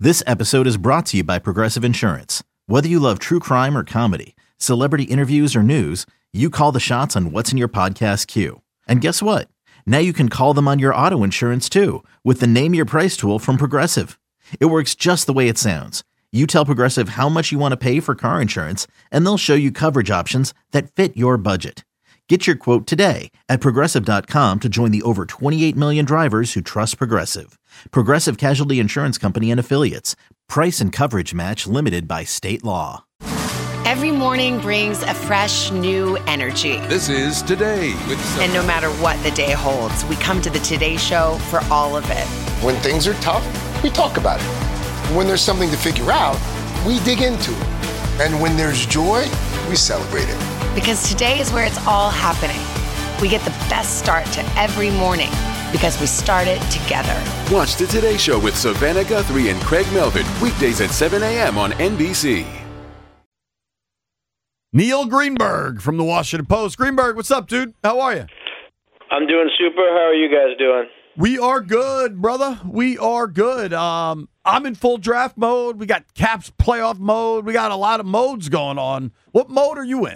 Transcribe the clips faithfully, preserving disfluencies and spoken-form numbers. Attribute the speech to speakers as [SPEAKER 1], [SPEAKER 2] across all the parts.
[SPEAKER 1] This episode is brought to you by Progressive Insurance. Whether you love true crime or comedy, celebrity interviews or news, you call the shots on what's in your podcast queue. And guess what? Now you can call them on your auto insurance too with the Name Your Price tool from Progressive. It works just the way it sounds. You tell Progressive how much you want to pay for car insurance, and they'll show you coverage options that fit your budget. Get your quote today at Progressive dot com to join the over twenty-eight million drivers who trust Progressive. Progressive Casualty Insurance Company and Affiliates. Price and coverage match limited by state law.
[SPEAKER 2] Every morning brings a fresh, new energy.
[SPEAKER 3] This is Today with Sophie.
[SPEAKER 2] And no matter what the day holds, we come to the Today Show for all of it.
[SPEAKER 4] When things are tough, we talk about it. When there's something to figure out, we dig into it. And when there's joy, we celebrate it.
[SPEAKER 2] Because today is where it's all happening. We get the best start to every morning because we start it together.
[SPEAKER 3] Watch the Today Show with Savannah Guthrie and Craig Melvin, weekdays at seven a.m. on N B C.
[SPEAKER 5] Neil Greenberg from the Washington Post. Greenberg, what's up, dude? How are you?
[SPEAKER 6] I'm doing super. How are you guys doing?
[SPEAKER 5] We are good, brother. We are good. Um, I'm in full draft mode. We got Caps playoff mode. We got a lot of modes going on. What mode are you in?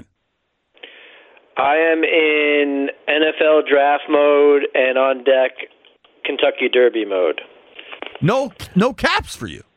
[SPEAKER 6] I am in N F L draft mode and on deck Kentucky Derby mode.
[SPEAKER 5] No, no Caps for you.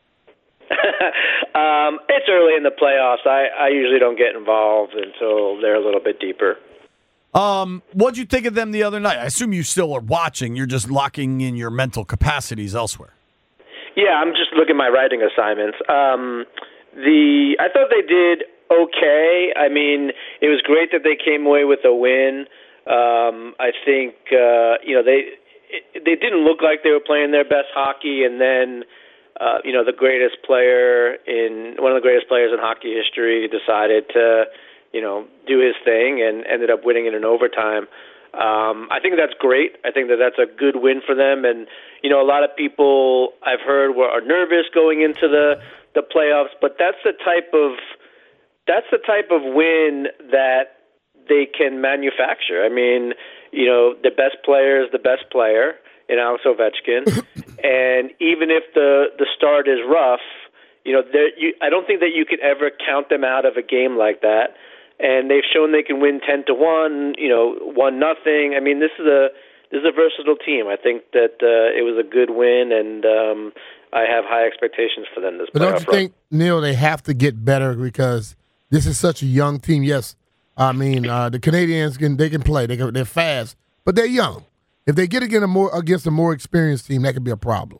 [SPEAKER 6] um, it's early in the playoffs. I, I usually don't get involved until they're a little bit deeper.
[SPEAKER 5] Um, what'd you think of them the other night? I assume you still are watching. You're just locking in your mental capacities elsewhere.
[SPEAKER 6] Yeah, I'm just looking at my writing assignments. Um, the I thought they did okay. I mean, it was great that they came away with a win. Um, I think uh, you know they it, they didn't look like they were playing their best hockey, and then uh, you know the greatest player in one of the greatest players in hockey history decided to you know do his thing and ended up winning it in overtime. Um, I think that's great. I think that that's a good win for them, and you know a lot of people I've heard were are nervous going into the the playoffs, but that's the type of That's the type of win that they can manufacture. I mean, you know, the best player is the best player in Alex Ovechkin, and even if the, the start is rough, you know, you, I don't think that you could ever count them out of a game like that. And they've shown they can win ten to one, you know, one nothing. I mean, this is a this is a versatile team. I think that uh, it was a good win, and um, I have high expectations for them this.
[SPEAKER 7] But don't you
[SPEAKER 6] run.
[SPEAKER 7] think, Neil, they have to get better because this is such a young team. Yes, I mean uh, the Canadians can they can play. They can, they're fast, but they're young. If they get against a more against a more experienced team, that could be a problem.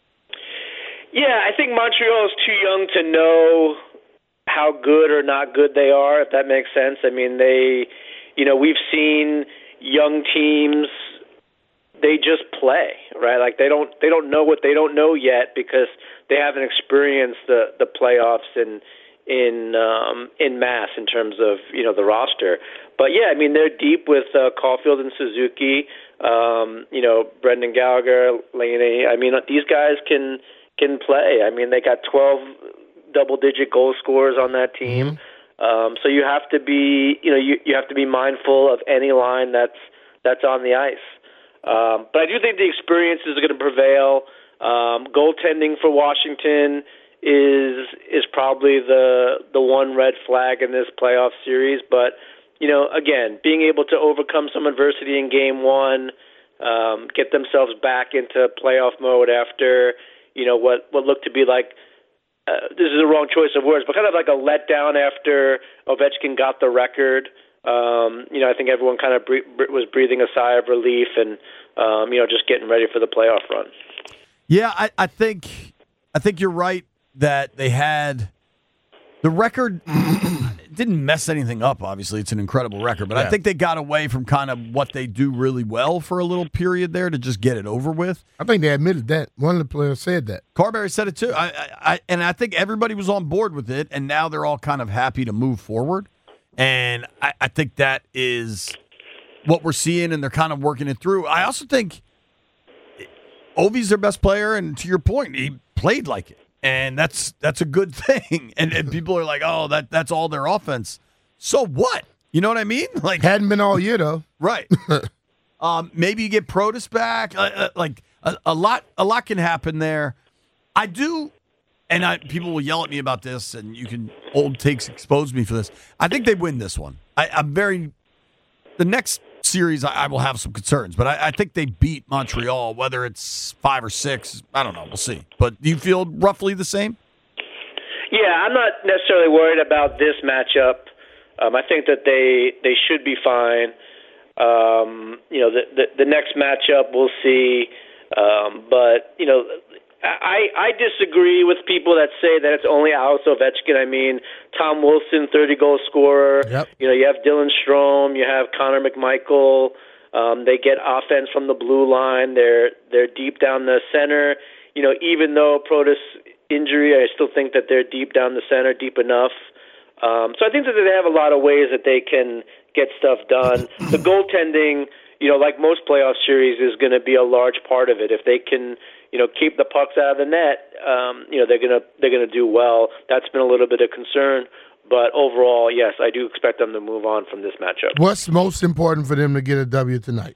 [SPEAKER 6] Yeah, I think Montreal is too young to know how good or not good they are. If that makes sense. I mean, they, you know, we've seen young teams. They just play, right? Like they don't they don't know what they don't know yet because they haven't experienced the the playoffs and. in um, in mass in terms of you know the roster, but yeah, I mean they're deep with uh, Caulfield and Suzuki, um, you know Brendan Gallagher, Laney. I mean these guys can can play. I mean they got twelve double-digit goal scorers on that team, mm-hmm. um, so you have to be you know you, you have to be mindful of any line that's that's on the ice. Um, but I do think the experience is going to prevail. Um, goaltending for Washington is is probably the the one red flag in this playoff series. But, you know, again, being able to overcome some adversity in game one, um, get themselves back into playoff mode after, you know, what, what looked to be like, uh, this is the wrong choice of words, but kind of like a letdown after Ovechkin got the record. Um, you know, I think everyone kind of bre- was breathing a sigh of relief and, um, you know, just getting ready for the playoff run.
[SPEAKER 5] Yeah, I, I think I think you're right. That they had the record didn't mess anything up. Obviously, it's an incredible record, but yeah. I think they got away from kind of what they do really well for a little period there to just get it over with.
[SPEAKER 7] I think they admitted that. One of the players said that.
[SPEAKER 5] Carberry said it too. I, I, I and I think everybody was on board with it, and now they're all kind of happy to move forward. And I, I think that is what we're seeing, and they're kind of working it through. I also think Ovi's their best player, and to your point, he played like it. And that's that's a good thing. And, and people are like, oh, that that's all their offense. So what? You know what I mean? Like
[SPEAKER 7] hadn't been all year though.
[SPEAKER 5] Right. um, maybe you get Protas back. Uh, uh, like a, a lot, a lot can happen there. I do, and I, people will yell at me about this, and you can old takes expose me for this. I think they win this one. I, I'm very the next series. I, I will have some concerns, but I, I think they beat Montreal. Whether it's five or six, I don't know. We'll see. But do you feel roughly the same?
[SPEAKER 6] Yeah, I'm not necessarily worried about this matchup. Um, I think that they they should be fine. Um, you know, the, the the next matchup we'll see. Um, but you know, I I disagree with people that say that it's only Alex Ovechkin. I mean, Tom Wilson, thirty goal scorer.
[SPEAKER 7] Yep.
[SPEAKER 6] You know, you have Dylan Strome, you have Connor McMichael. Um, they get offense from the blue line. They're they're deep down the center. You know, even though Protas injury, I still think that they're deep down the center, deep enough. Um, so I think that they have a lot of ways that they can get stuff done. The goaltending, you know, like most playoff series, is going to be a large part of it. If they can, you know, keep the pucks out of the net, um, you know, they're gonna they're gonna do well. That's been a little bit of concern, but overall, yes, I do expect them to move on from this matchup.
[SPEAKER 7] What's most important for them to get a W tonight?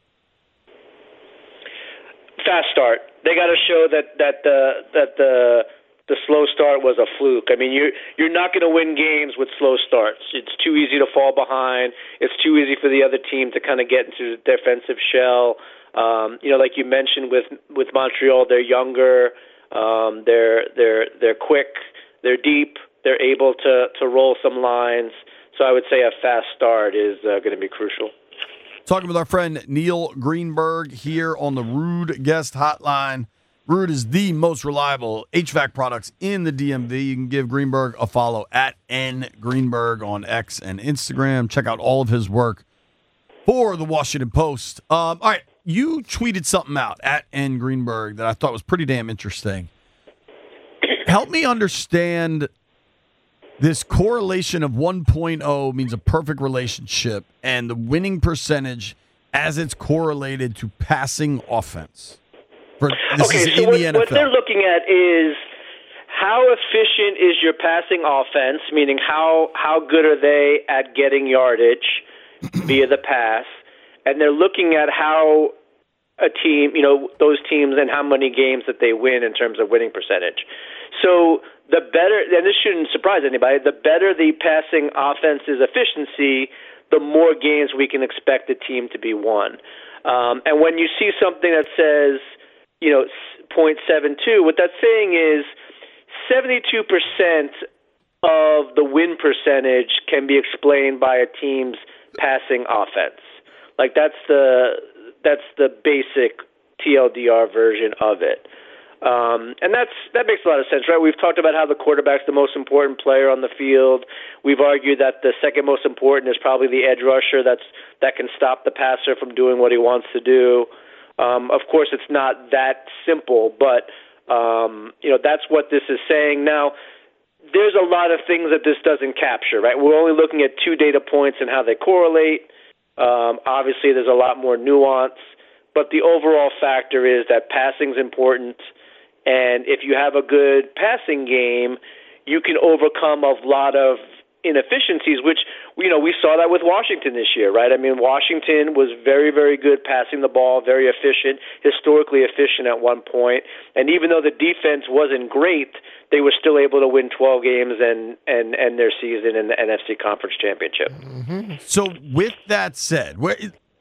[SPEAKER 6] Fast start. They got to show that that the that the the slow start was a fluke. I mean, you're you're not going to win games with slow starts. It's too easy to fall behind. It's too easy for the other team to kind of get into the defensive shell. Um, you know, like you mentioned with with Montreal, they're younger, um, they're they're they're quick, they're deep, they're able to to roll some lines. So I would say a fast start is uh, going to be crucial.
[SPEAKER 5] Talking with our friend Neil Greenberg here on the Ruud Guest Hotline. Ruud is the most reliable H V A C products in the D M V. You can give Greenberg a follow at N Greenberg on X and Instagram. Check out all of his work for the Washington Post. Um, all right, you tweeted something out at N Greenberg that I thought was pretty damn interesting. Help me understand this correlation of one point oh means a perfect relationship and the winning percentage as it's correlated to passing offense. For, this
[SPEAKER 6] okay,
[SPEAKER 5] is
[SPEAKER 6] so
[SPEAKER 5] in
[SPEAKER 6] what,
[SPEAKER 5] the N F L.
[SPEAKER 6] what they're looking at is how efficient is your passing offense, meaning how, how good are they at getting yardage via the pass, and they're looking at how a team, you know, those teams and how many games that they win in terms of winning percentage. So the better, and this shouldn't surprise anybody, the better the passing offense's efficiency, the more games we can expect the team to be won. Um, and when you see something that says, you know, point seven two, what that's saying is seventy-two percent of the win percentage can be explained by a team's passing offense. Like that's the that's the basic T L D R version of it. Um, and that's that makes a lot of sense, right? We've talked about how the quarterback's the most important player on the field. We've argued that the second most important is probably the edge rusher that's that can stop the passer from doing what he wants to do. Um, of course, it's not that simple, but um, you know that's what this is saying. Now, there's a lot of things that this doesn't capture, right? We're only looking at two data points and how they correlate. Um, obviously, there's a lot more nuance, but the overall factor is that passing's important. And if you have a good passing game, you can overcome a lot of inefficiencies, which, you know, we saw that with Washington this year, right? I mean, Washington was very, very good passing the ball, very efficient, historically efficient at one point. And even though the defense wasn't great, they were still able to win twelve games and, and, and their season in the N F C Conference Championship.
[SPEAKER 5] Mm-hmm. So with that said, where,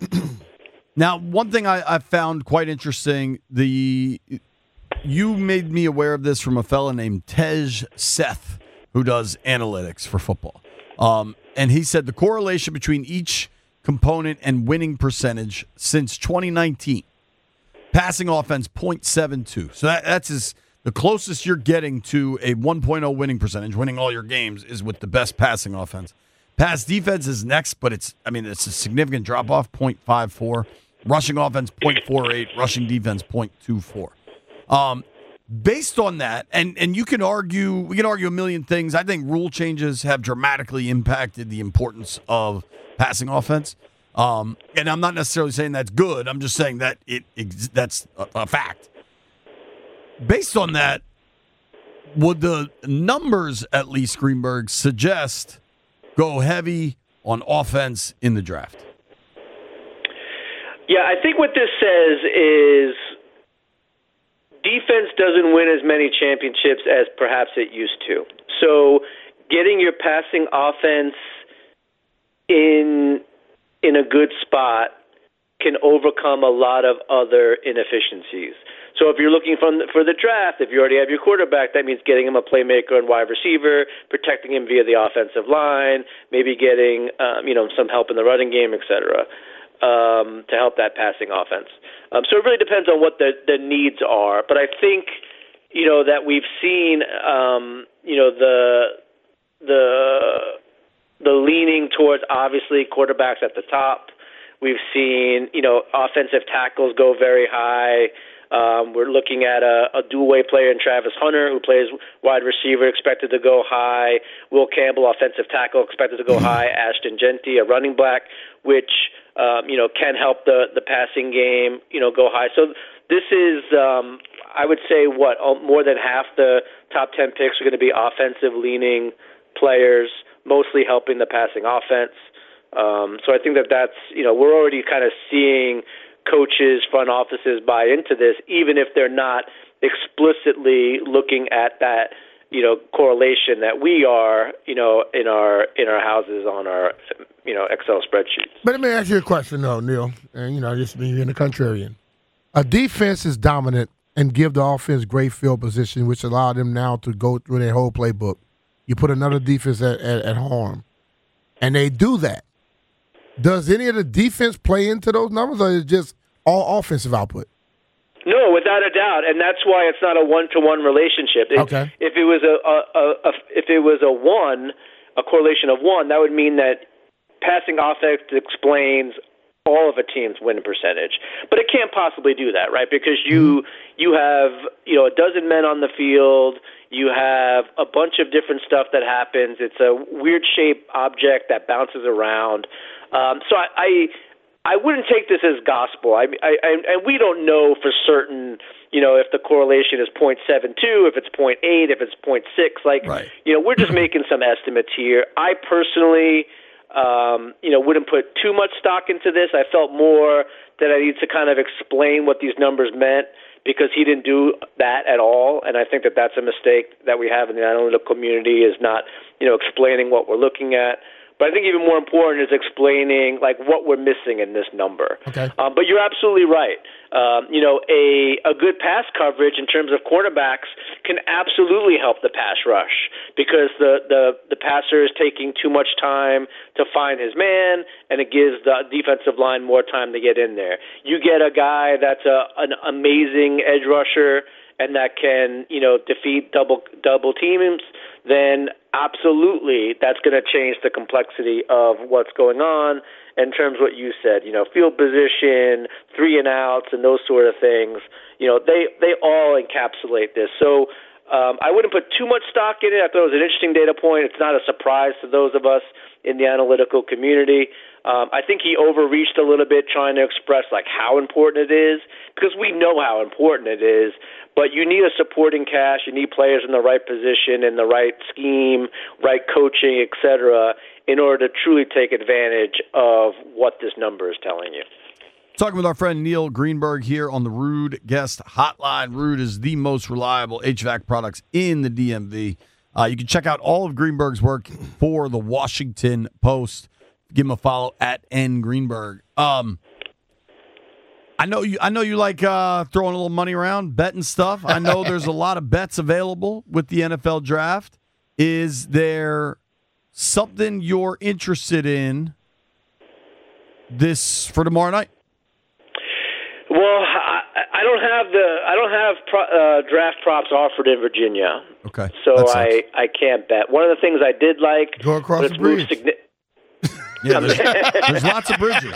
[SPEAKER 5] now, one thing I, I found quite interesting, the... You made me aware of this from a fella named Tej Seth, who does analytics for football. Um, and he said the correlation between each component and winning percentage since twenty nineteen, passing offense point seven two. So that, that's as, the closest you're getting to a one point oh winning percentage, winning all your games, is with the best passing offense. Pass defense is next, but it's, I mean, it's a significant drop-off, point five four. Rushing offense, point four eight. Rushing defense, point two four. Um, based on that, and, and you can argue, we can argue a million things. I think rule changes have dramatically impacted the importance of passing offense. Um, and I'm not necessarily saying that's good. I'm just saying that it that's a, a fact. Based on that, would the numbers, at least Greenberg, suggest go heavy on offense in the draft? Yeah,
[SPEAKER 6] I think what this says is defense doesn't win as many championships as perhaps it used to. So getting your passing offense in in a good spot can overcome a lot of other inefficiencies. So if you're looking from the, for the draft, if you already have your quarterback, that means getting him a playmaker and wide receiver, protecting him via the offensive line, maybe getting um, you know some help in the running game, et cetera, um, to help that passing offense. Um, so it really depends on what the, the needs are. But I think you know that we've seen um, you know the the the leaning towards obviously quarterbacks at the top. We've seen you know offensive tackles go very high. Um, we're looking at a, a dual-way player in Travis Hunter, who plays wide receiver, expected to go high. Will Campbell, offensive tackle, expected to go high. Ashton Genty, a running back, which um, you know can help the the passing game, you know, go high. So this is, um, I would say, what more than half the top ten picks are going to be offensive-leaning players, mostly helping the passing offense. Um, so I think that that's you know we're already kind of seeing coaches, front offices buy into this, even if they're not explicitly looking at that, you know, correlation that we are, you know, in our in our houses on our, you know, Excel spreadsheets.
[SPEAKER 7] But let me ask you a question, though, Neil, and you know, just me being a contrarian. A defense is dominant and give the offense great field position, which allow them now to go through their whole playbook. You put another defense at, at, at harm, and they do that. Does any of the defense play into those numbers, or is it just all offensive output?
[SPEAKER 6] No, without a doubt, and that's why it's not a one-to-one relationship. If,
[SPEAKER 7] okay. If
[SPEAKER 6] it was a, a, a, a if it was a one, a correlation of one, that would mean that passing offense explains all of a team's win percentage. But it can't possibly do that, right? Because you mm-hmm. you have you know a dozen men on the field. You have a bunch of different stuff that happens. It's a weird-shaped object that bounces around. Um, so I, I I wouldn't take this as gospel. I, I, I and we don't know for certain, you know, if the correlation is zero point seven two, if it's zero point eight, if it's zero point six. Like, right. you know, we're just making some estimates here. I personally, um, you know, wouldn't put too much stock into this. I felt more that I need to kind of explain what these numbers meant, because he didn't do that at all, and I think that that's a mistake that we have in the analytical community, is not, you know, explaining what we're looking at. But I think even more important is explaining like what we're missing in this number.
[SPEAKER 7] Okay.
[SPEAKER 6] Um, but you're absolutely right. Um, you know, a a good pass coverage in terms of cornerbacks can absolutely help the pass rush, because the, the, the passer is taking too much time to find his man, and it gives the defensive line more time to get in there. You get a guy that's a, an amazing edge rusher and that can, you know, defeat double double teams, then absolutely that's going to change the complexity of what's going on in terms of what you said, you know, field position, three and outs, and those sort of things. You know, they, they all encapsulate this. So um, I wouldn't put too much stock in it. I thought it was an interesting data point. It's not a surprise to those of us in the analytical community. Um, I think he overreached a little bit trying to express like how important it is, because we know how important it is. But you need a supporting cast. You need players in the right position, in the right scheme, right coaching, et cetera, in order to truly take advantage of what this number is telling you.
[SPEAKER 5] Talking with our friend Neil Greenberg here on the Ruud Guest Hotline. Ruud is the most reliable H V A C products in the D M V. Uh, you can check out all of Greenberg's work for the Washington Post. Give him a follow at N Greenberg. Um, I know you. I know you like uh, throwing a little money around, betting stuff. I know there's a lot of bets available with the N F L draft. Is there something you're interested in this for tomorrow night?
[SPEAKER 6] Well, I, I don't have the I don't have pro, uh, draft props offered in Virginia.
[SPEAKER 5] Okay,
[SPEAKER 6] so I, I can't bet. One of the things I did like
[SPEAKER 7] go across the bridge. Signi-
[SPEAKER 5] yeah, there's, there's lots of bridges.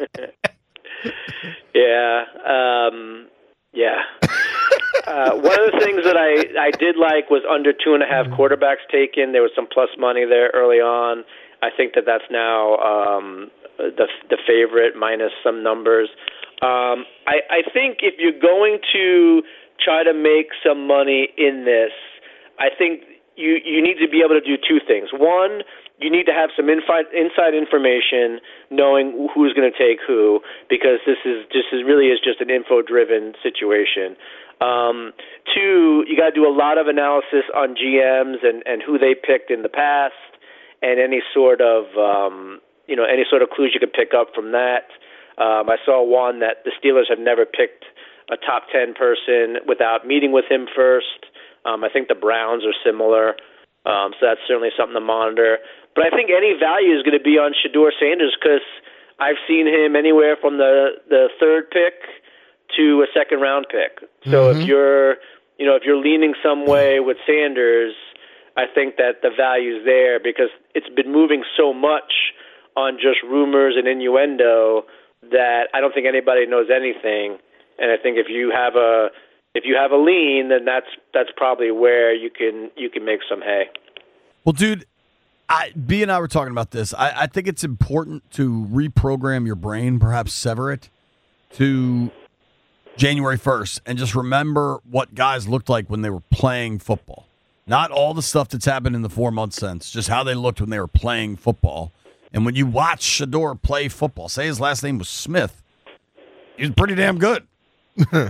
[SPEAKER 6] Yeah, um, yeah. Uh, one of the things that I, I did like was under two and a half quarterbacks taken. There was some plus money there early on. I think that that's now um, the the favorite minus some numbers. Um, I, I think if you're going to try to make some money in this, I think you you need to be able to do two things. One, you need to have some inside inside information, knowing who's going to take who, because this is just is really is just an info driven situation. Um, two, you got to do a lot of analysis on G Ms and, and who they picked in the past, and any sort of um, you know any sort of clues you could pick up from that. Um, I saw one that the Steelers have never picked a top ten person without meeting with him first. Um, I think the Browns are similar, um, so that's certainly something to monitor. But I think any value is going to be on Shedeur Sanders because I've seen him anywhere from the, the third pick to a second round pick. So mm-hmm. if you're, you know, if you're leaning some way with Sanders, I think that the value's there because it's been moving so much on just rumors and innuendo that I don't think anybody knows anything. And I think if you have a if you have a lean, then that's that's probably where you can you can make some hay.
[SPEAKER 5] Well, dude, I, B and I were talking about this. I, I think it's important to reprogram your brain, perhaps sever it to January first, and just remember what guys looked like when they were playing football. Not all the stuff that's happened in the four months since, just how they looked when they were playing football. And when you watch Shedeur play football, say his last name was Smith, he was pretty damn good.
[SPEAKER 6] Yeah,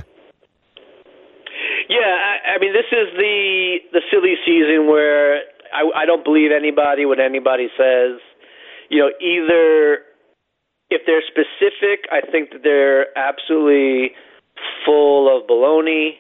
[SPEAKER 6] I, I mean, this is the the silly season where I, I don't believe anybody what anybody says. You know, either if they're specific, I think that they're absolutely full of baloney.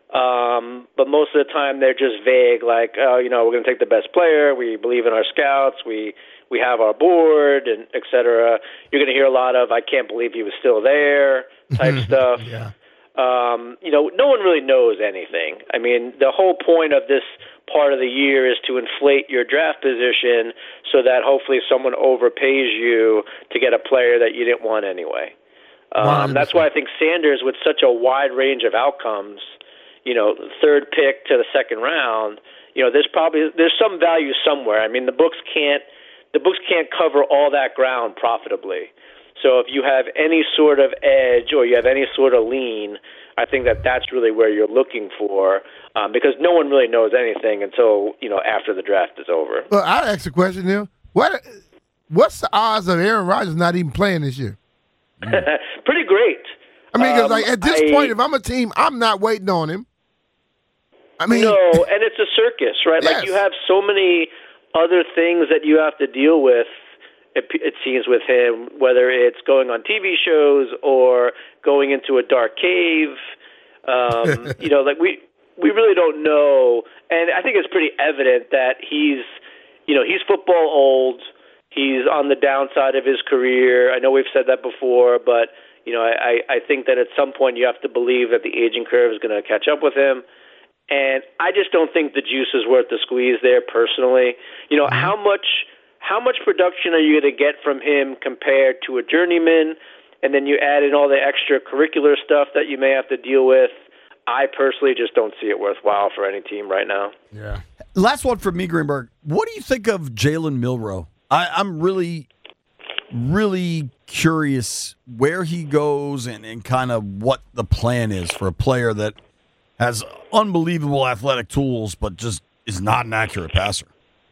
[SPEAKER 6] Um, but most of the time they're just vague, like, oh, you know, we're going to take the best player. We believe in our scouts. We we have our board, and et cetera. You're going to hear a lot of, I can't believe he was still there type stuff.
[SPEAKER 7] Yeah.
[SPEAKER 6] Um, you know, no one really knows anything. I mean, the whole point of this part of the year is to inflate your draft position so that hopefully someone overpays you to get a player that you didn't want anyway. Um, that's why I think Sanders, with such a wide range of outcomes, you know, third pick to the second round, you know, there's probably there's some value somewhere. I mean, the books can't the books can't cover all that ground profitably. So if you have any sort of edge or you have any sort of lean, I think that that's really where you're looking for, um, because no one really knows anything until, you know, after the draft is over.
[SPEAKER 7] Well, I'll ask a question here. What what's the odds of Aaron Rodgers not even playing this year?
[SPEAKER 6] Pretty great.
[SPEAKER 7] I mean, because
[SPEAKER 6] um,
[SPEAKER 7] like at this
[SPEAKER 6] I,
[SPEAKER 7] point, if I'm a team, I'm not waiting on him. I mean,
[SPEAKER 6] no, and it's a circus, right?
[SPEAKER 7] Yes.
[SPEAKER 6] Like you have so many other things that you have to deal with. It, it seems with him, whether it's going on T V shows or going into a dark cave, um, you know, like we we really don't know. And I think it's pretty evident that he's, you know, he's football old. He's on the downside of his career. I know we've said that before, but you know, I, I think that at some point you have to believe that the aging curve is going to catch up with him. And I just don't think the juice is worth the squeeze there personally. You know, mm-hmm. how much how much production are you going to get from him compared to a journeyman? And then you add in all the extracurricular stuff that you may have to deal with. I personally just don't see it worthwhile for any team right now.
[SPEAKER 7] Yeah.
[SPEAKER 5] Last one from me, Greenberg. What do you think of Jalen Milroe? I, I'm really, really curious where he goes and, and kind of what the plan is for a player that has unbelievable athletic tools but just is not an accurate passer.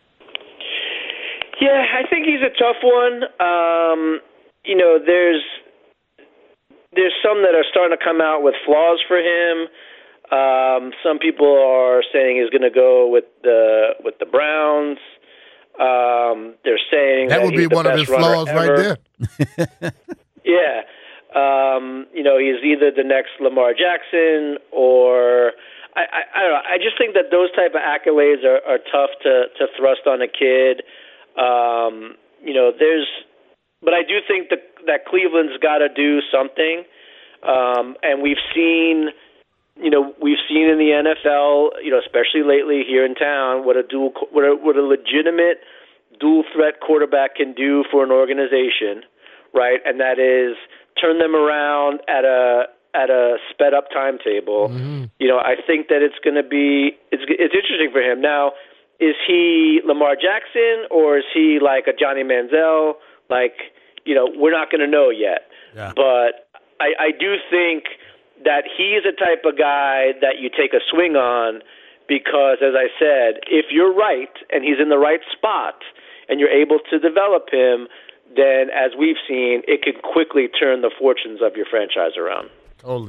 [SPEAKER 6] Yeah, I think he's a tough one. Um, you know, there's there's some that are starting to come out with flaws for him. Um, some people are saying he's going to go with the with the Browns. Um, they're saying
[SPEAKER 7] that,
[SPEAKER 6] that
[SPEAKER 7] would
[SPEAKER 6] he's
[SPEAKER 7] be
[SPEAKER 6] the
[SPEAKER 7] one of
[SPEAKER 6] best
[SPEAKER 7] his flaws
[SPEAKER 6] runner
[SPEAKER 7] right
[SPEAKER 6] ever.
[SPEAKER 7] there.
[SPEAKER 6] Yeah. Um, you know, he's either the next Lamar Jackson or I, I, I don't know. I just think that those type of accolades are, are tough to, to thrust on a kid. Um, you know, there's, but I do think that, that Cleveland's got to do something. Um, and we've seen, you know, we've seen in the N F L, you know, especially lately here in town, what a dual, what a, what a legitimate dual threat quarterback can do for an organization, right? And that is turn them around at a at a sped up timetable. Mm-hmm. You know, I think that it's going to be it's it's interesting for him. Now, is he Lamar Jackson or is he like a Johnny Manziel? Like, you know, we're not going to know yet. Yeah. But I, I do think that he's a type of guy that you take a swing on because, as I said, if you're right and he's in the right spot and you're able to develop him, then, as we've seen, it can quickly turn the fortunes of your franchise around.
[SPEAKER 7] Totally.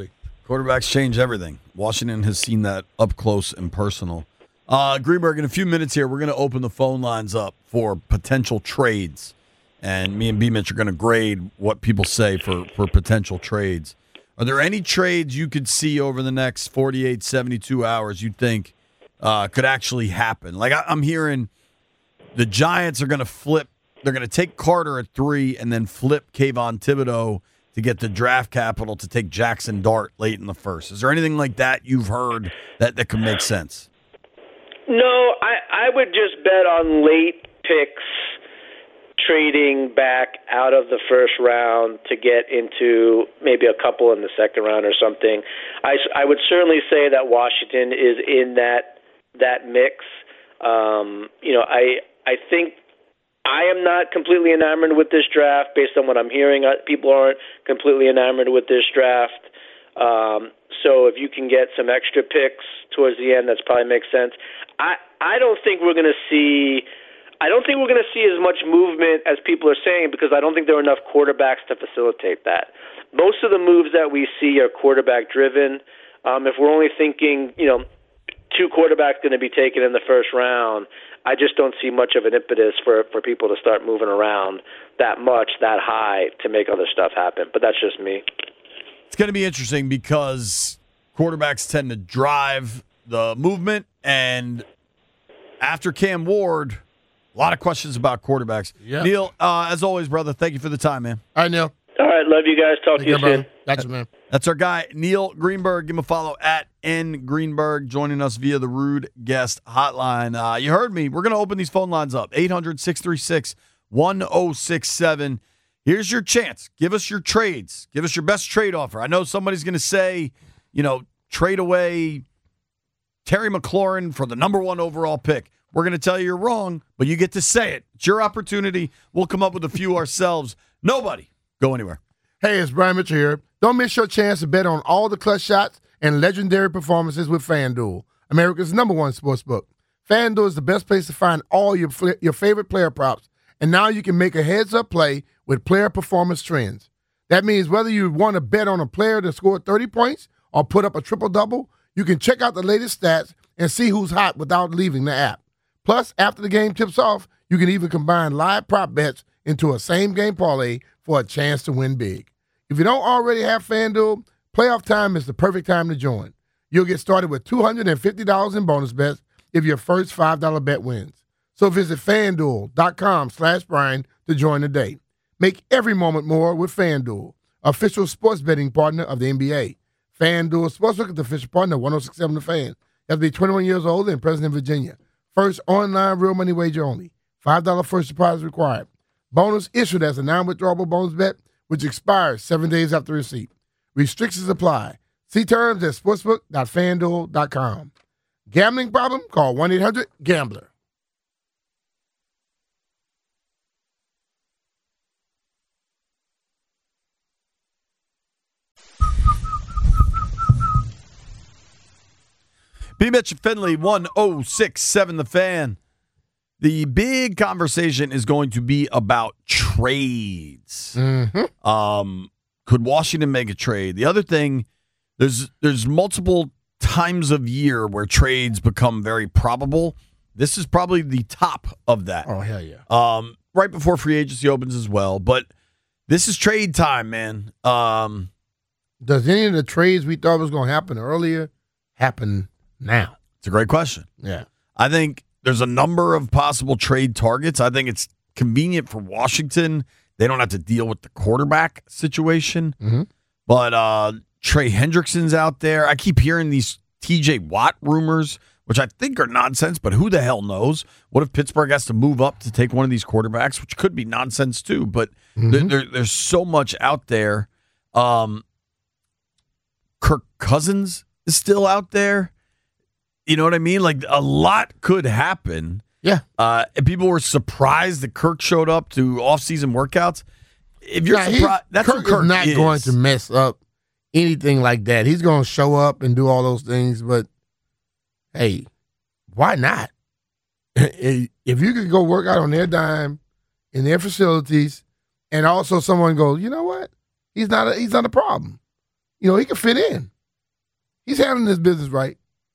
[SPEAKER 5] Quarterbacks change everything. Washington has seen that up close and personal. Uh, Greenberg, in a few minutes here, we're going to open the phone lines up for potential trades. And me and B-Mitch are going to grade what people say for, for potential trades. Are there any trades you could see over the next forty-eight, seventy-two hours you think uh, could actually happen? Like I, I'm hearing the Giants are going to flip. They're going to take Carter at three and then flip Kayvon Thibodeau to get the draft capital to take Jackson Dart late in the first. Is there anything like that you've heard that, that could make sense?
[SPEAKER 6] No, I, I would just bet on late picks trading back out of the first round to get into maybe a couple in the second round or something. I, I would certainly say that Washington is in that that mix. Um, you know, I I think I am not completely enamored with this draft based on what I'm hearing. People aren't completely enamored with this draft. Um, so if you can get some extra picks towards the end, that's probably makes sense. I, I don't think we're going to see I don't think we're going to see as much movement as people are saying because I don't think there are enough quarterbacks to facilitate that. Most of the moves that we see are quarterback driven. Um, if we're only thinking, you know, two quarterbacks going to be taken in the first round, I just don't see much of an impetus for, for people to start moving around that much, that high to make other stuff happen. But that's just me.
[SPEAKER 5] It's going to be interesting because quarterbacks tend to drive the movement, and after Cam Ward, a lot of questions about quarterbacks.
[SPEAKER 7] Yeah.
[SPEAKER 5] Neil, uh, as always, brother, thank you for the time, man.
[SPEAKER 7] All right, Neil.
[SPEAKER 6] All right, love you guys. Talk
[SPEAKER 7] Take
[SPEAKER 6] to you
[SPEAKER 7] care,
[SPEAKER 6] soon.
[SPEAKER 7] brother. Gotcha, man.
[SPEAKER 5] That's our guy, Neil Greenberg. Give him a follow at N Greenberg, joining us via the Rude Guest Hotline. Uh, you heard me. We're going to open these phone lines up, eight hundred, six three six, one oh six seven. Here's your chance. Give us your trades. Give us your best trade offer. I know somebody's going to say, you know, trade away Terry McLaurin for the number one overall pick. We're going to tell you you're wrong, but you get to say it. It's your opportunity. We'll come up with a few ourselves. Nobody go anywhere.
[SPEAKER 7] Hey, it's Brian Mitchell here. Don't miss your chance to bet on all the clutch shots and legendary performances with FanDuel, America's number one sports book. FanDuel is the best place to find all your your favorite player props, and now you can make a heads-up play with player performance trends. That means whether you want to bet on a player that scored thirty points or put up a triple-double, you can check out the latest stats and see who's hot without leaving the app. Plus, after the game tips off, you can even combine live prop bets into a same-game parlay for a chance to win big. If you don't already have FanDuel, playoff time is the perfect time to join. You'll get started with two hundred fifty dollars in bonus bets if your first five dollar bet wins. So visit FanDuel.com slash Brian to join today. Make every moment more with FanDuel, official sports betting partner of the N B A. FanDuel Sportsbook is the official partner of one oh six point seven The Fan. You have to be twenty-one years old and present in Virginia. First online real money wager only. five dollars first deposit required. Bonus issued as a non-withdrawable bonus bet, which expires seven days after receipt. Restrictions apply. See terms at sportsbook dot fanduel dot com. Gambling problem? Call one eight hundred gambler.
[SPEAKER 5] B. Mitch Finley, one oh six point seven The Fan. The big conversation is going to be about trades.
[SPEAKER 7] Mm-hmm.
[SPEAKER 5] Um, could Washington make a trade? The other thing, there's there's multiple times of year where trades become very probable. This is probably the top of that.
[SPEAKER 7] Oh, hell yeah.
[SPEAKER 5] Um, right before free agency opens as well. But this is trade time, man. Um,
[SPEAKER 7] Does any of the trades we thought was going to happen earlier happen now?
[SPEAKER 5] It's a great question.
[SPEAKER 7] Yeah.
[SPEAKER 5] I think there's a number of possible trade targets. I think it's convenient for Washington. They don't have to deal with the quarterback situation.
[SPEAKER 7] Mm-hmm.
[SPEAKER 5] But uh, Trey Hendrickson's out there. I keep hearing these T J Watt rumors, which I think are nonsense, but who the hell knows? What if Pittsburgh has to move up to take one of these quarterbacks, which could be nonsense too, but
[SPEAKER 7] mm-hmm.
[SPEAKER 5] there, there, there's so much out there. Um, Kirk Cousins is still out there. You know what I mean? Like, a lot could happen.
[SPEAKER 7] Yeah.
[SPEAKER 5] Uh, and people were surprised that Kirk showed up to offseason workouts. If you're
[SPEAKER 7] Nah,
[SPEAKER 5] surprised, that's
[SPEAKER 7] Kirk
[SPEAKER 5] what Kirk
[SPEAKER 7] is not
[SPEAKER 5] is.
[SPEAKER 7] going to mess up anything like that. He's going to show up and do all those things, but hey, why not? If you could go work out on their dime in their facilities, and also someone goes, you know what? He's not a, he's not a problem. You know, he can fit in. He's handling his business right.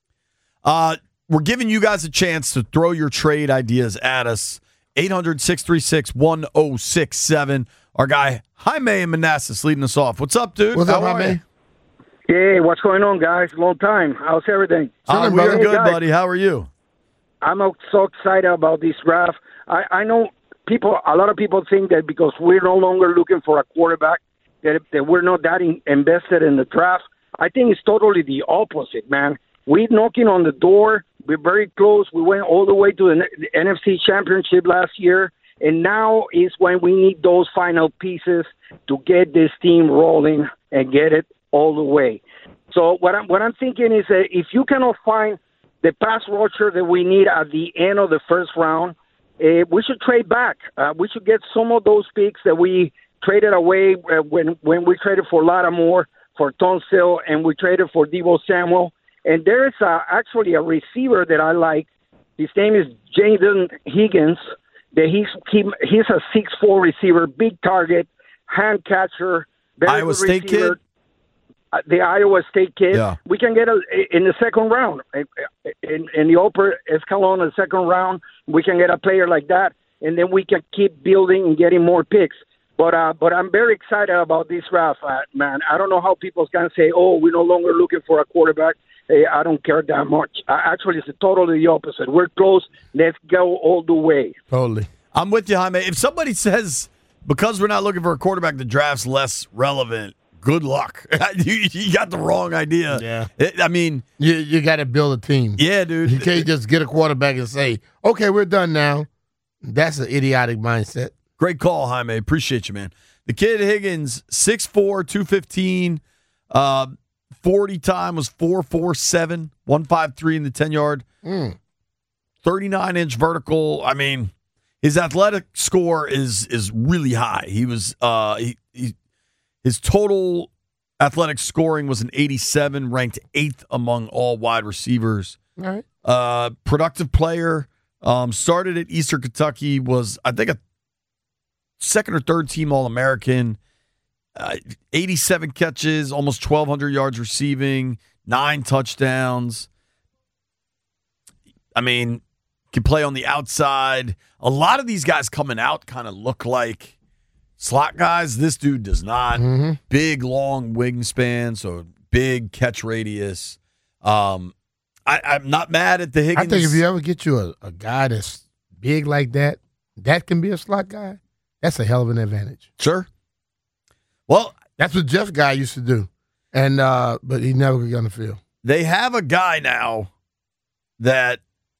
[SPEAKER 5] Uh, we're giving you guys a chance to throw your trade ideas at us. eight hundred, six three six, one oh six seven. Our guy, Jaime in Manassas, leading us off. What's up, dude?
[SPEAKER 7] What's
[SPEAKER 5] How
[SPEAKER 7] up,
[SPEAKER 5] are
[SPEAKER 7] Jaime?
[SPEAKER 5] you?
[SPEAKER 8] Hey, what's going on, guys? Long time. How's everything?
[SPEAKER 5] Uh,
[SPEAKER 7] Chilling,
[SPEAKER 5] we're
[SPEAKER 7] brother.
[SPEAKER 5] good,
[SPEAKER 8] Hey, guys.
[SPEAKER 5] buddy. How are you?
[SPEAKER 8] I'm so excited about this draft. I, I know people. A lot of people think that because we're no longer looking for a quarterback, that, that we're not that in, invested in the draft. I think it's totally the opposite, man. We're knocking on the door. We're very close. We went all the way to the N F C Championship last year, and now is when we need those final pieces to get this team rolling and get it all the way. So what I'm what I'm thinking is that if you cannot find the pass rusher that we need at the end of the first round, uh, we should trade back. Uh, we should get some of those picks that we traded away uh, when when we traded for Lattimore, for Tunsil, and we traded for Deebo Samuel. And there is uh, actually a receiver that I like. His name is Jaden Higgins. That he's he, he's a six foot four receiver, big target, hand catcher, very
[SPEAKER 5] Iowa
[SPEAKER 8] good
[SPEAKER 5] State
[SPEAKER 8] receiver.
[SPEAKER 5] kid?
[SPEAKER 8] Uh, the Iowa State kid.
[SPEAKER 5] Yeah.
[SPEAKER 8] We can get a, in the second round, in, in the upper echelon of the second round. We can get a player like that, and then we can keep building and getting more picks. But uh, but I'm very excited about this draft, uh, man. I don't know how people can say, "Oh, we're no longer looking for a quarterback." Hey, I don't care that much. Uh, actually, it's totally the opposite. We're close. Let's go all the way.
[SPEAKER 7] Totally.
[SPEAKER 5] I'm with you, Jaime. If somebody says, because we're not looking for a quarterback, the draft's less relevant, good luck. you, you got the wrong idea.
[SPEAKER 7] Yeah.
[SPEAKER 5] It, I mean,
[SPEAKER 7] You you got to build a team.
[SPEAKER 5] yeah, dude.
[SPEAKER 7] You can't just get a quarterback and say, okay, we're done now. That's an idiotic mindset.
[SPEAKER 5] Great call, Jaime. Appreciate you, man. The kid Higgins, six four, two fifteen, uh, forty time was four four seven, one fifty-three in the ten-yard,
[SPEAKER 7] Mm.
[SPEAKER 5] thirty-nine inch vertical. I mean, his athletic score is is really high. He was uh, he, he his total athletic scoring was an eighty-seven, ranked eighth among all wide receivers.
[SPEAKER 7] All right.
[SPEAKER 5] Uh, productive player. Um, started at Eastern Kentucky. Was I think a second or third team All-American. Uh, eighty-seven catches, almost twelve hundred yards receiving, nine touchdowns. I mean, can play on the outside. A lot of these guys coming out kind of look like slot guys. This dude does not.
[SPEAKER 7] Mm-hmm.
[SPEAKER 5] Big, long wingspan, so big catch radius. Um, I, I'm not mad at the Higgins.
[SPEAKER 7] I think if you ever get you a, a guy that's big like that, that can be a slot guy, that's a hell of an advantage.
[SPEAKER 5] Sure. Well,
[SPEAKER 7] That's what Jeff Guy used to do. And uh, but he never got on the field.
[SPEAKER 5] they have a guy now that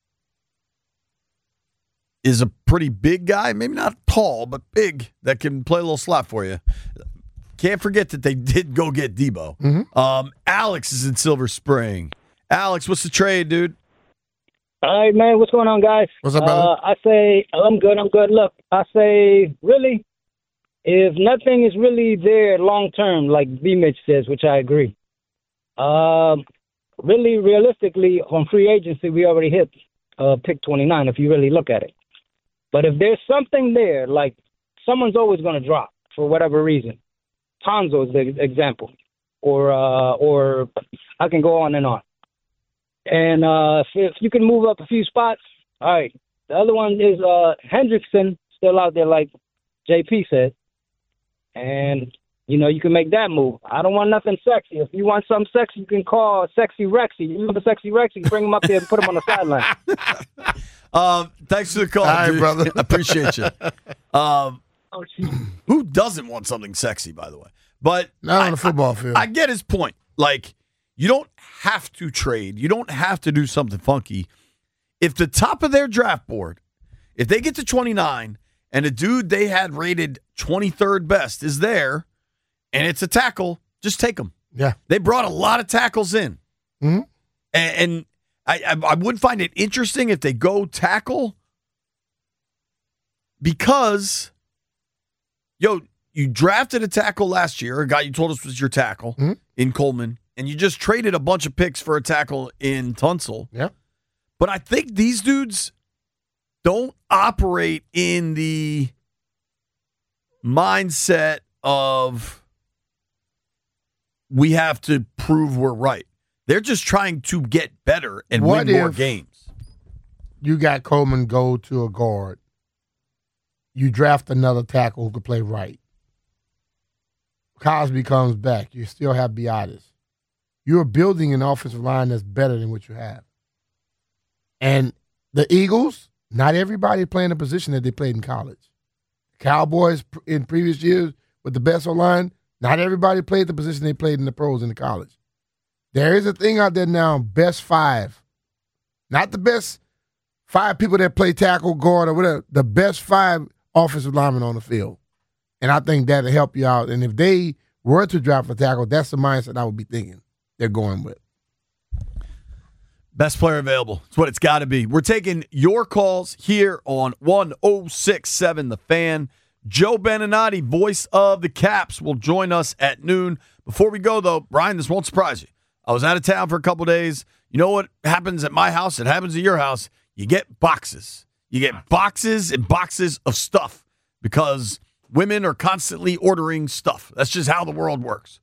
[SPEAKER 5] is a pretty big guy, maybe not tall, but big, that can play a little slot for you. Can't forget that they did go get Debo.
[SPEAKER 7] Mhm.
[SPEAKER 5] Um, Alex is in Silver Spring. Alex, what's the trade, dude?
[SPEAKER 9] All right, man. What's going on, guys?
[SPEAKER 7] What's up, brother?
[SPEAKER 9] Uh, I say, I'm good. I'm good. Look, I say, really, if nothing is really there long term, like B. Mitch says, which I agree, um, really, realistically, on free agency, we already hit uh, pick twenty-nine if you really look at it. But if there's something there, like someone's always going to drop for whatever reason. Tonzo is the example. Or, uh, or I can go on and on. And uh, if, if you can move up a few spots, all right. The other one is uh, Hendrickson, still out there, like J P said. And, you know, you can make that move. I don't want nothing sexy. If you want something sexy, you can call Sexy Rexy. You remember Sexy Rexy? Bring him up there and put him on the sideline.
[SPEAKER 5] Um, thanks for the call,
[SPEAKER 7] All right,
[SPEAKER 5] dude.
[SPEAKER 7] brother.
[SPEAKER 5] I appreciate you. Um,
[SPEAKER 9] Oh, geez.
[SPEAKER 5] who doesn't want something sexy, by the way? But
[SPEAKER 7] Not
[SPEAKER 5] I-
[SPEAKER 7] on the football field.
[SPEAKER 5] I get his point. Like, you don't have to trade. You don't have to do something funky. If the top of their draft board, if they get to twenty-nine and a dude they had rated twenty-third best is there and it's a tackle, just take him.
[SPEAKER 7] Yeah.
[SPEAKER 5] They brought a lot of tackles in.
[SPEAKER 7] Mhm.
[SPEAKER 5] And, and I, I, I would find it interesting if they go tackle because, yo, you drafted a tackle last year, a guy you told us was your tackle
[SPEAKER 7] Mhm.
[SPEAKER 5] in Coleman, and you just traded a bunch of picks for a tackle in Tunsil.
[SPEAKER 7] Yeah.
[SPEAKER 5] But I think these dudes don't operate in the mindset of we have to prove we're right. They're just trying to get better and
[SPEAKER 7] What
[SPEAKER 5] win more
[SPEAKER 7] if-
[SPEAKER 5] games.
[SPEAKER 7] You got Coleman go to a guard. You draft another tackle who could play right. Cosby comes back. You still have Biadasz. You're building an offensive line that's better than what you have. And the Eagles, not everybody playing the position that they played in college. Cowboys in previous years with the best O-line, not everybody played the position they played in the pros in the college. There is a thing out there now, best five. Not the best five people that play tackle, guard, or whatever. The best five offensive linemen on the field. And I think that'll help you out. And if they were to draft a tackle, that's the mindset I would be thinking they're going with.
[SPEAKER 5] Best player available. It's what it's got to be. We're taking your calls here on one oh six point seven The Fan. Joe Beninati, voice of the Caps, will join us at noon. Before we go, though, Brian, this won't surprise you. I was out of town for a couple days. You know what happens at my house? It happens at your house. You get boxes. You get boxes and boxes of stuff because women are constantly ordering stuff. That's just how the world works.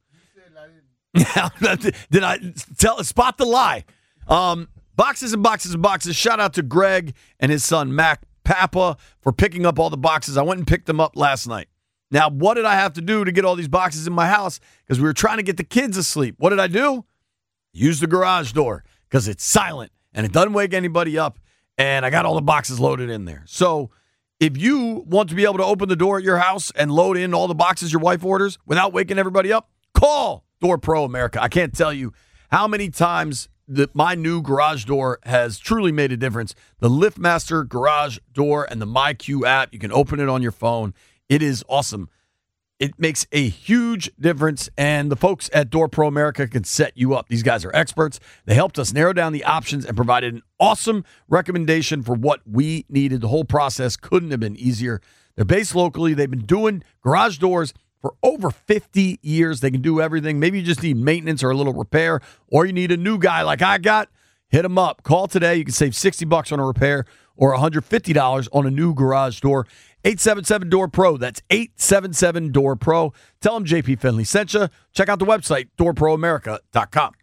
[SPEAKER 5] Did I tell spot the lie? Um, boxes and boxes and boxes. Shout out to Greg and his son Mac Papa for picking up all the boxes. I went and picked them up last night. Now, what did I have to do to get all these boxes in my house? Because we were trying to get the kids asleep. What did I do? Use the garage door because it's silent and it doesn't wake anybody up. And I got all the boxes loaded in there. So if you want to be able to open the door at your house and load in all the boxes your wife orders without waking everybody up, call Door Pro America. I can't tell you how many times that my new garage door has truly made a difference. The LiftMaster garage door and the MyQ app, you can open it on your phone. It is awesome. It makes a huge difference, and the folks at Door Pro America can set you up. These guys are experts. They helped us narrow down the options and provided an awesome recommendation for what we needed. The whole process couldn't have been easier. They're based locally. They've been doing garage doors for over fifty years. They can do everything. Maybe you just need maintenance or a little repair, or you need a new guy like I got. Hit them up. Call today. You can save sixty bucks on a repair or one hundred fifty dollars on a new garage door. eight seven seven door pro. That's eight seven seven door pro. Tell them J P Finley sent you. Check out the website, door pro america dot com.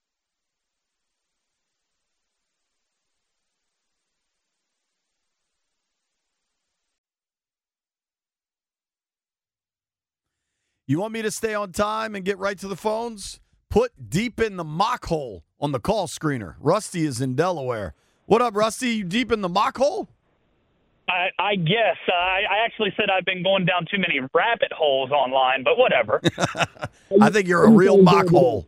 [SPEAKER 5] You want me to stay on time and get right to the phones? Put deep in the mock hole on the call screener. Rusty is in Delaware. What up, Rusty? You deep in the mock hole?
[SPEAKER 10] I, I guess. Uh, I, I actually said I've been going down too many rabbit holes online, but whatever.
[SPEAKER 5] I think you're a real mock hole.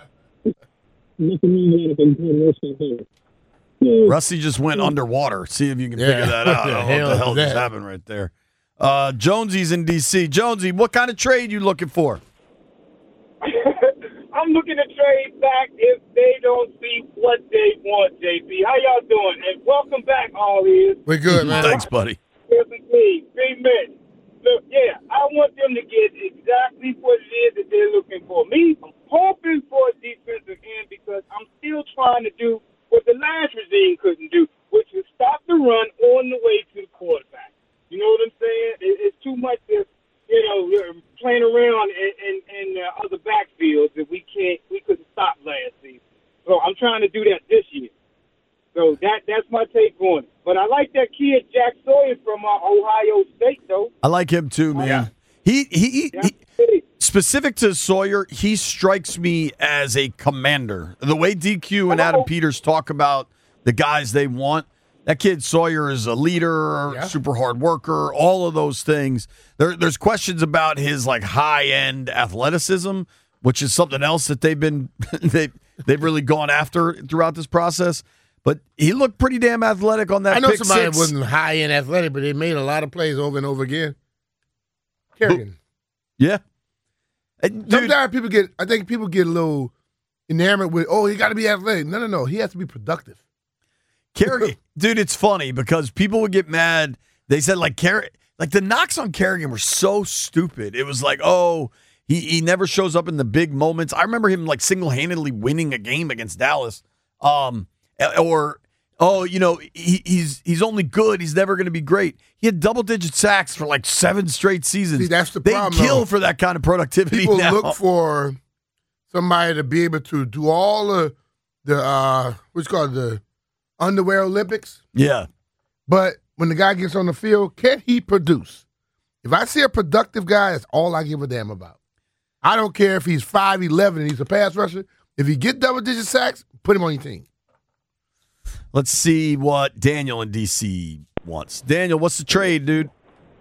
[SPEAKER 5] Rusty just went underwater. See if you can
[SPEAKER 7] Yeah.
[SPEAKER 5] figure that out. I don't know what the hell
[SPEAKER 7] that?
[SPEAKER 5] just happened right there. Uh, Jonesy's in D C Jonesy, what kind of trade you looking for?
[SPEAKER 11] I'm looking to trade back if they don't see what they want, J P. How y'all doing? And welcome back, all is.
[SPEAKER 7] We're good, man.
[SPEAKER 5] Thanks, buddy.
[SPEAKER 11] Yes, indeed. Three minutes. Look, yeah, I want them to get exactly what it is that they're looking for. Me, I'm hoping for a defensive end because I'm still trying to do what the last regime couldn't do, which is stop the run on the way to the quarterback. You know what I'm saying? It, it's too much of, you know, playing around in, in, in uh, other backfields that we can't, we couldn't stop last season. So I'm trying to do that this year. So that that's my take on it. But I like that kid Jack Sawyer from uh, Ohio State, though.
[SPEAKER 5] I like him too, man.
[SPEAKER 7] Yeah.
[SPEAKER 5] He, he,
[SPEAKER 11] Yeah.
[SPEAKER 5] he specific to Sawyer, he strikes me as a commander. The way D Q and Adam Peters talk about the guys they want, that kid Sawyer is a leader,
[SPEAKER 7] Yeah.
[SPEAKER 5] super hard worker, all of those things. There, there's questions about his like high end athleticism, which is something else that they've been they they've really gone after throughout this process. But he looked pretty damn athletic on that.
[SPEAKER 7] I know
[SPEAKER 5] pick
[SPEAKER 7] somebody
[SPEAKER 5] six.
[SPEAKER 7] that wasn't high end athletic, but they made a lot of plays over and over again. Kerrigan.
[SPEAKER 5] Yeah. And, dude,
[SPEAKER 7] Sometimes people get, I think people get a little enamored with, oh, he got to be athletic. No, no, no. He has to be productive.
[SPEAKER 5] Kerrigan, dude, it's funny because people would get mad. They said like Kerrigan, like the knocks on Kerrigan were so stupid. It was like, oh, he he never shows up in the big moments. I remember him like single handedly winning a game against Dallas. Um, or oh, you know, he, he's he's only good. He's never going to be great. He had double digit sacks for like seven straight seasons.
[SPEAKER 7] See, that's the
[SPEAKER 5] they
[SPEAKER 7] problem,
[SPEAKER 5] kill
[SPEAKER 7] though.
[SPEAKER 5] for that kind of productivity.
[SPEAKER 7] People
[SPEAKER 5] now.
[SPEAKER 7] look for somebody to be able to do all the the uh, what's called the underwear Olympics.
[SPEAKER 5] Yeah.
[SPEAKER 7] But when the guy gets on the field, can he produce? If I see a productive guy, that's all I give a damn about. I don't care if he's five eleven and he's a pass rusher. If he get double-digit sacks, put him on your team.
[SPEAKER 5] Let's see what Daniel in D C wants. Daniel, what's the trade, dude?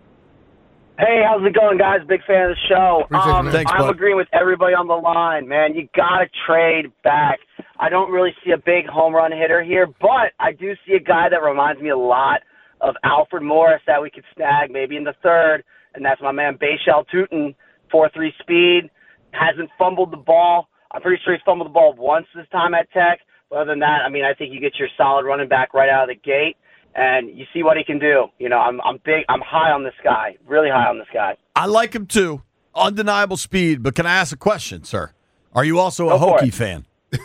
[SPEAKER 12] Hey, how's it going, guys? Big fan of the show. Um,
[SPEAKER 5] Thanks,
[SPEAKER 12] I'm
[SPEAKER 5] bud.
[SPEAKER 12] agreeing with everybody on the line, man. You got to trade back. I don't really see a big home run hitter here, but I do see a guy that reminds me a lot of Alfred Morris that we could snag maybe in the third, and that's my man Bashal Tutin, four three speed, hasn't fumbled the ball. I'm pretty sure he's fumbled the ball once this time at Tech. But other than that, I mean, I think you get your solid running back right out of the gate, and you see what he can do. You know, I'm I'm big, I'm high on this guy, really high on this guy.
[SPEAKER 5] I like him too. Undeniable speed, but can I ask a question, sir? Are you also a
[SPEAKER 12] Go for
[SPEAKER 5] Hokie
[SPEAKER 12] it.
[SPEAKER 5] fan?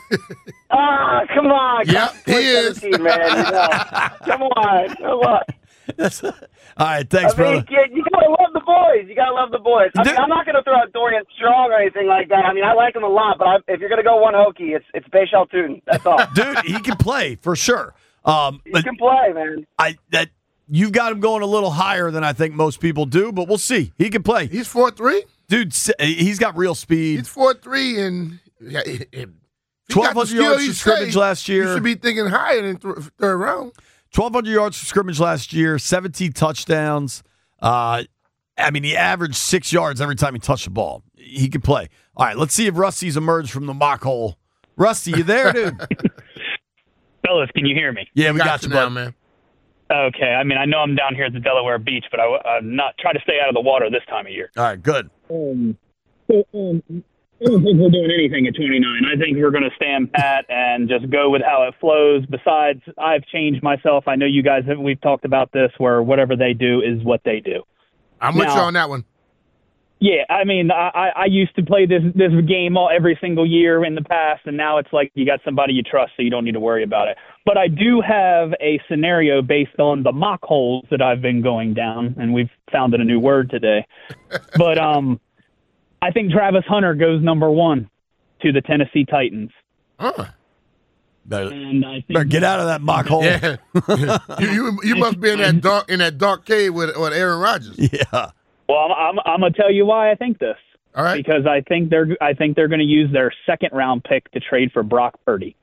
[SPEAKER 12] Ah, come on.
[SPEAKER 7] Yeah, he is.
[SPEAKER 12] seventeen, man. You know. Come on. Come on.
[SPEAKER 5] That's, all right, thanks,
[SPEAKER 12] I mean,
[SPEAKER 5] brother.
[SPEAKER 12] kid, you gotta love the boys. You gotta love the boys. I mean,
[SPEAKER 5] Dude.
[SPEAKER 12] I'm not gonna throw out Dorian Strong or anything like that. I mean, I like him a lot, but I, if you're gonna go one Hokie, it's it's Bashal Tutin. That's all.
[SPEAKER 5] Dude, he can play for sure. Um,
[SPEAKER 12] He
[SPEAKER 5] but
[SPEAKER 12] can play, man.
[SPEAKER 5] I that you've got him going a little higher than I think most people do, but we'll see. He can play.
[SPEAKER 7] He's four three.
[SPEAKER 5] Dude, s- he's got real speed.
[SPEAKER 7] He's four three, and yeah, it- it- he
[SPEAKER 5] twelve
[SPEAKER 7] got the
[SPEAKER 5] hundred yards
[SPEAKER 7] skill
[SPEAKER 5] for
[SPEAKER 7] you
[SPEAKER 5] scrimmage
[SPEAKER 7] say.
[SPEAKER 5] last year.
[SPEAKER 7] You should be thinking higher than th- third round.
[SPEAKER 5] twelve hundred yards for scrimmage last year, seventeen touchdowns. Uh, I mean, he averaged six yards every time he touched the ball. He can play. All right, let's see if Rusty's emerged from the mock hole. Rusty, you there, dude?
[SPEAKER 10] Fellas, can you hear me?
[SPEAKER 5] Yeah, we got, you,
[SPEAKER 7] now,
[SPEAKER 5] bud.
[SPEAKER 7] man.
[SPEAKER 10] Okay. I mean, I know I'm down here at the Delaware Beach, but I, I'm not try to stay out of the water this time of year.
[SPEAKER 5] All right, good.
[SPEAKER 10] Um, so, um, I don't think we're doing anything at twenty-nine. I think we're going to stand pat and just go with how it flows. Besides, I've changed myself. I know you guys have. We've talked about this, where whatever they do is what they do.
[SPEAKER 7] I'm with
[SPEAKER 10] Now-
[SPEAKER 7] you on that one.
[SPEAKER 10] Yeah, I mean, I, I I used to play this this game all every single year in the past, and now it's like you got somebody you trust, so you don't need to worry about it. But I do have a scenario based on the mock holes that I've been going down, and we've found it a new word today. But um, I think Travis Hunter goes number one to the Tennessee Titans.
[SPEAKER 7] Huh.
[SPEAKER 5] Better,
[SPEAKER 10] And I think
[SPEAKER 5] better get out of that mock hole.
[SPEAKER 7] Yeah. you, you you must be in that dark in that dark cave with, with Aaron Rodgers.
[SPEAKER 5] Yeah.
[SPEAKER 10] Well, I'm, I'm, I'm gonna tell you why I think this.
[SPEAKER 7] All right.
[SPEAKER 10] Because I think they're I think they're going to use their second round pick to trade for Brock Purdy.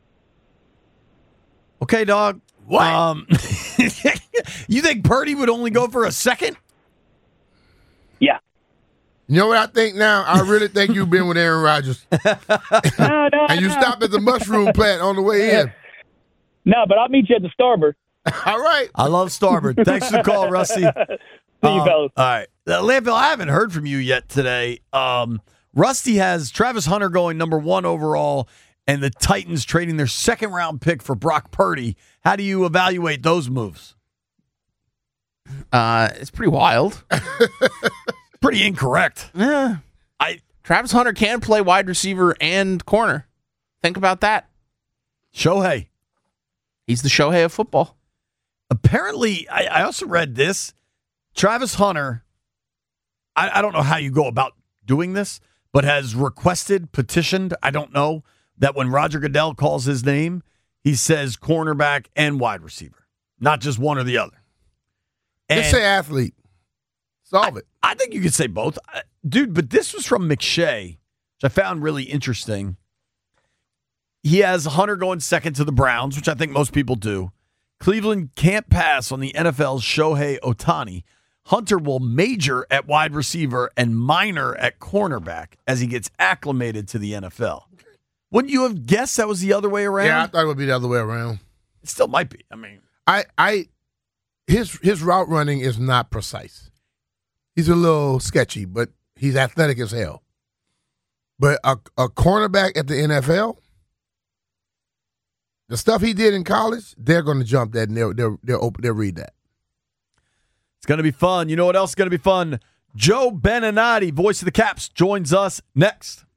[SPEAKER 5] Okay, dog.
[SPEAKER 7] What?
[SPEAKER 5] Um, you think Purdy would only go for a second?
[SPEAKER 10] Yeah.
[SPEAKER 7] You know what I think now? I really think you've been with Aaron Rodgers.
[SPEAKER 10] No, no,
[SPEAKER 7] And you
[SPEAKER 10] no.
[SPEAKER 7] stopped at the mushroom plant on the way in.
[SPEAKER 10] No, but I'll meet you at the starboard.
[SPEAKER 7] All right.
[SPEAKER 5] I love Starboard. Thanks for the call, Rusty.
[SPEAKER 10] See you,
[SPEAKER 5] Um,
[SPEAKER 10] fellas.
[SPEAKER 5] All right. Uh, Landfill, I haven't heard from you yet today. Um, Rusty has Travis Hunter going number one overall and the Titans trading their second round pick for Brock Purdy. How do you evaluate those moves?
[SPEAKER 13] Uh, it's pretty wild.
[SPEAKER 5] Pretty incorrect.
[SPEAKER 13] Yeah.
[SPEAKER 5] I
[SPEAKER 13] Travis Hunter can play wide receiver and corner. Think about that.
[SPEAKER 5] Shohei.
[SPEAKER 13] He's the Shohei of football.
[SPEAKER 5] Apparently, I, I also read this. Travis Hunter, I, I don't know how you go about doing this, but has requested, petitioned, I don't know, that when Roger Goodell calls his name, he says cornerback and wide receiver, not just one or the other. And
[SPEAKER 7] Just say athlete. Solve it.
[SPEAKER 5] I think you could say both. Uh, Dude, but this was from McShay, which I found really interesting. He has Hunter going second to the Browns, which I think most people do. Cleveland can't pass on the N F L's Shohei Ohtani. Hunter will major at wide receiver and minor at cornerback as he gets acclimated to the N F L. Wouldn't you have guessed that was the other way around?
[SPEAKER 7] Yeah, I thought it would be the other way around.
[SPEAKER 5] It still might be. I mean,
[SPEAKER 7] I, I, his his route running is not precise. He's a little sketchy, but he's athletic as hell. But a, a cornerback at the N F L, the stuff he did in college, they're going to jump that and they'll they'll they'll, open, they'll read that.
[SPEAKER 5] it's going to be fun. You know what else is going to be fun? Joe Beninati, voice of the Caps, joins us next.